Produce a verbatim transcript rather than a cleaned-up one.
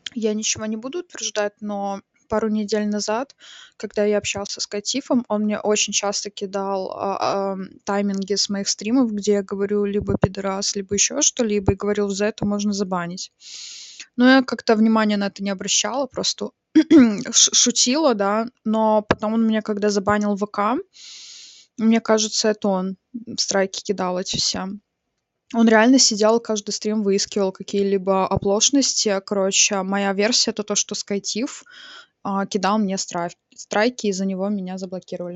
Я ничего не буду утверждать, но пару недель назад, когда я общался с Катифом, он мне очень часто кидал, а, ам, тайминги с моих стримов, где я говорю либо "пидорас", либо еще что-либо, и говорил: "За это можно забанить". Но я как-то внимания на это не обращала, просто ш шутила, да. Но потом он меня когда забанил в ВК, мне кажется, это он, м, страйки кидал эти все. Он реально сидел, каждый стрим выискивал какие-либо оплошности. Короче, моя версия — это то, что Скайтиф, а, кидал мне страйк страйки, из-за него меня заблокировали.